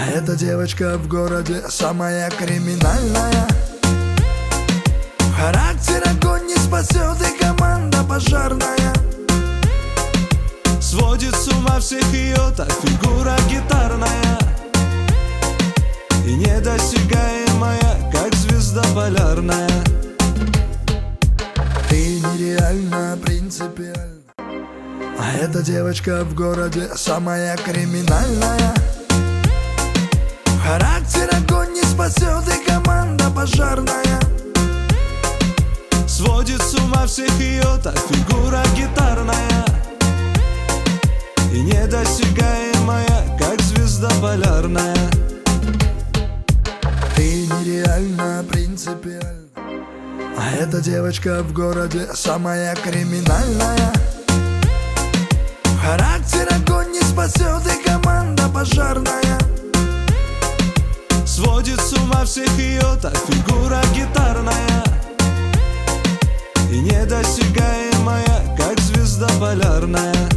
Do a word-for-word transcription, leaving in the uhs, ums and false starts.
А эта девочка в городе самая криминальная. Характер огонь не спасет, и команда пожарная. Сводит с ума всех ее та фигура гитарная, и недосягаемая, как звезда полярная. Ты нереально принципиальна. А эта девочка в городе самая криминальная. Характер огонь не спасет, и команда пожарная. Сводит с ума всех ее та фигура гитарная, и недосягаемая, как звезда полярная. Ты нереально принципиальна. А эта девочка в городе самая криминальная. Характер огонь не спасет, и команда пожарная. Сводит с ума всех ее та фигура гитарная, и недосягаемая, как звезда полярная.